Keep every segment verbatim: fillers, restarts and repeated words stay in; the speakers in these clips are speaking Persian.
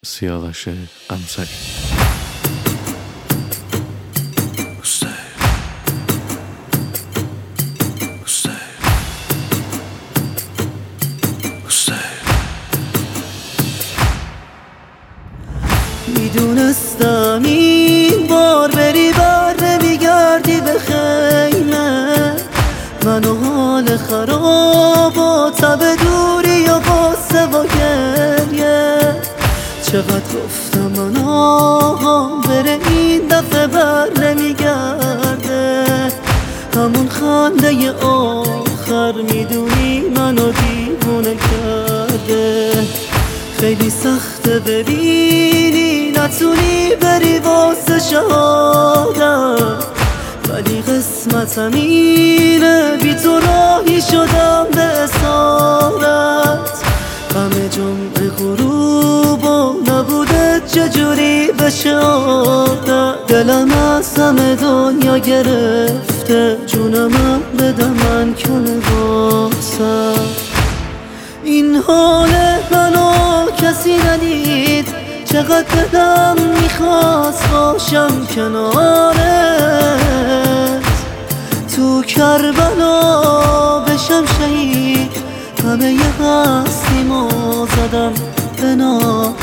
سیاوش قمصری. میدونستم این بار بری بر نمیگردی به خیمه، من و حال خراب و تب دوری و غصه و گریه. چقدر گفتم من آهام بره این دفعه بر نمیگرده، همون خنده آخر میدونی منو دیوونه کرده. خیلی سخته ببینی نتونی بری واسه شهادت، ولی قسمتم اینه بی تو راهی شدم به اسارت. غم جمعه غروب و نبوده چجوری بشه عادت، دلم از همه دنیا گرفته، جونم بده من کنه واسه. این حال منو کسی ندید، چقدر دلم میخواست باشم کنارت، تو کربلا بشم شهید، همه ی هستیمو زدم به ناحت.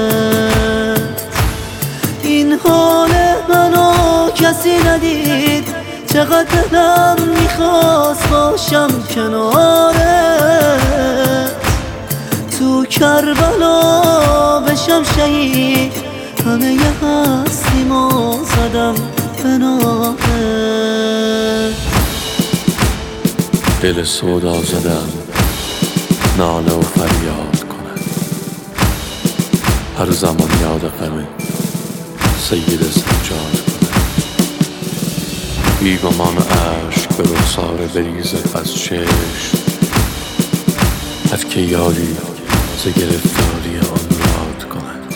این حال منو کسی ندید، چقدر دلم میخواست باشم کنارت، تو کربلا بشم شهید، همه ی هستیمو زدم به ناحت. دل سودا زدم ناله و فریاد کنم، هر زمان یاد غم سید سجاد کنم. بیگمان عشق به رخساره بریزد از چشم، هر که یاری ز گرفتاری آن راد کند.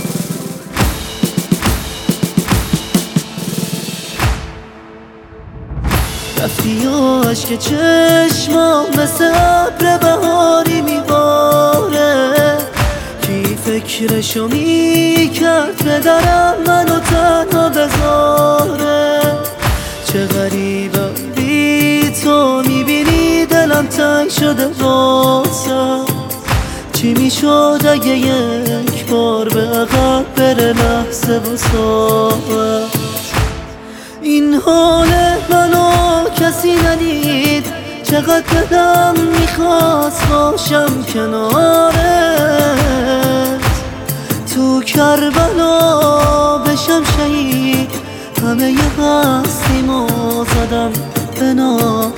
رفتی و عشق چشمام مثل ابر بهاری میباره، کی فکرشو میکرد پدرم منو تنها بذاره. چه غریبم بی تو میبینی دلم تنگ شده واسه، چی میشد اگه یک بار به عقب بره لحظه و ساعت. این حال منو کسی ندید، چقدر دلم میخواست باشم کنارت، تو کربلا بشم شهید، همه ی هستیمو زدم به ناحت.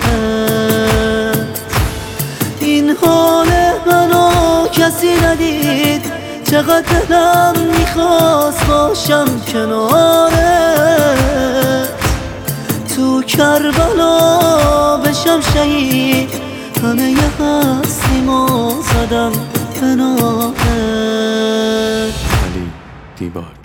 این حال منو کسی ندید، چقدر دلم میخواست باشم کنارت، تو کربلا بشم شهید، همه ی هستیمو زدم به ناحت. علی دیبار.